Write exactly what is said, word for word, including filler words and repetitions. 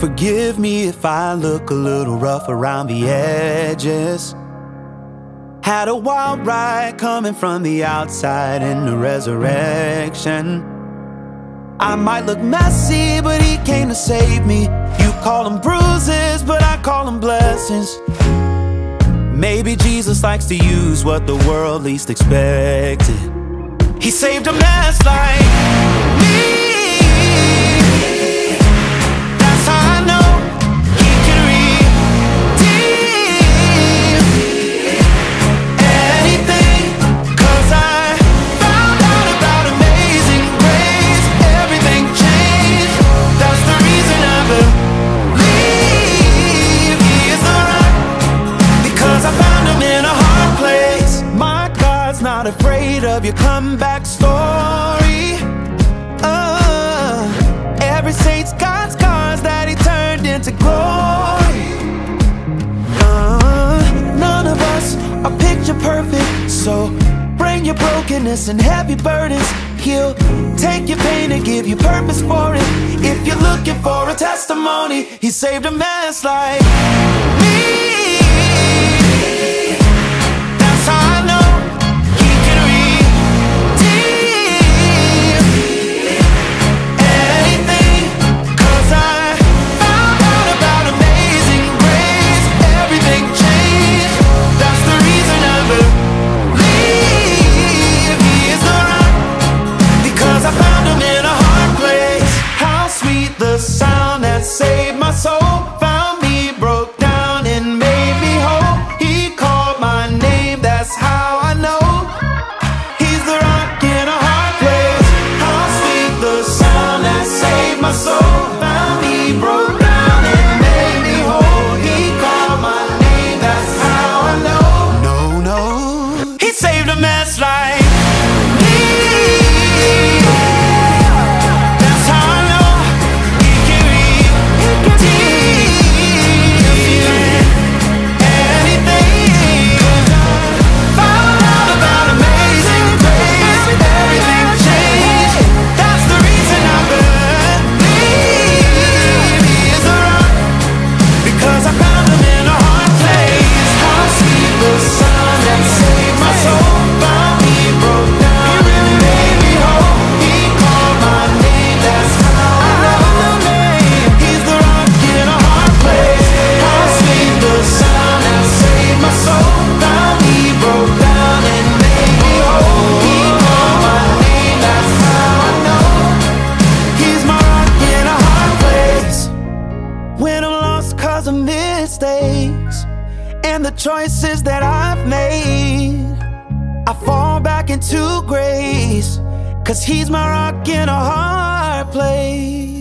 Forgive me if I look a little rough around the edges. Had a wild ride coming from the outside in the resurrection. I might look messy, but he came to save me. You call them bruises, but I call them blessings. Maybe Jesus likes to use what the world least expected. He saved a mess like me. That's how I know he can redeem anything. 'Cause I found out about amazing grace. Everything changed. That's the reason I believe he is the rock. Because I found him in a hard place. My God's not afraid of your comeback story. uh, Every saint's got scars that he turned into glory. uh, None of us are picture perfect, so bring your brokenness and heavy burdens. He'll take your pain and give you purpose for it. If you're looking for a testimony, he saved a mess like me. That's how I know he can redeem anything. 'Cause I found out about amazing grace. Everything changed. That's the reason I believe he is the rock. Because I found him in a hard place. How sweet the sound that saved my soul. Found me, broke down and made me whole. He called my name, that's how I know he's the rock in a hard place. How sweet the sound that saved my soul. Found me, broke down and made me whole. He called my name, that's how I know. No, no, he saved a mess like me. That's how I know he can redeem anything. Found out about amazing grace. Everything changed. That's the reason I believe he is the rock. Because I found him in a hard place. How sweet the sound that saved my soul. Found me, broke down and made me whole. He called my name, that's how I know. He's the rock in a hard place. How sweet the sound that saved my soul. Found me, broke down and made me whole. He called my name, that's how I know. He's my rock in a hard place. When I'm lost 'cause of mistakes and the choices that I've made, I fall back into grace. 'Cause he's my rock in a hard place.